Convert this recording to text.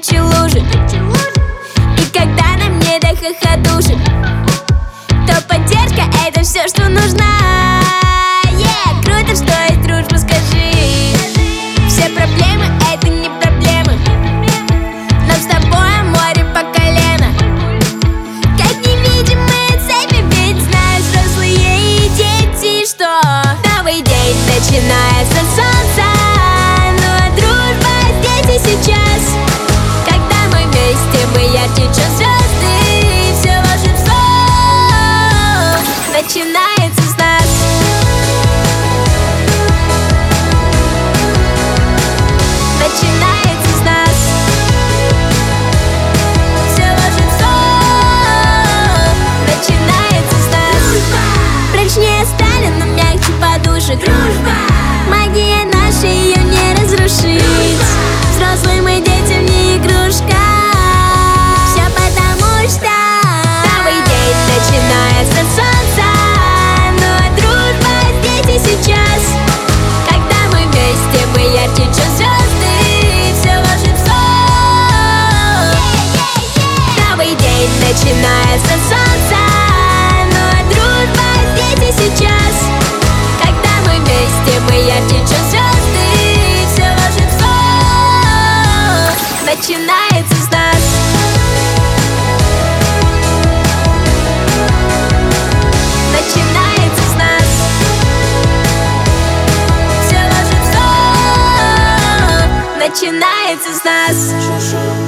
ночи лужи. И когда нам не до хохотушек, то поддержка — это все, что нужна. Круто, что есть дружба, скажи. Все проблемы — это не проблемы. Нам с тобой море по колено. Как невидимые цепи, ведь знают взрослые и дети, что новый день начинается с солнца. Ну а дружба здесь и сейчас. Когда мы вместе, мы ярче, чем звезды. И все волшебство начинается с нас. Начинается с нас. Все волшебство начинается с нас. Прочнее стали, но мягче подушек. Дружба. Магия наша, ее не разрушить. Взрослым и детям не игрушка. Все потому что новый день начинается с солнца. Ну а дружба здесь и сейчас. Когда мы вместе, мы ярче, чем звезды. И все волшебство. Новый день начинается с солнца. Ну а дружба здесь и сейчас. Когда мы вместе, мы ярче, чем звезды. И все волшебство начинается с нас. Начинается с нас. Все волшебство начинается с нас.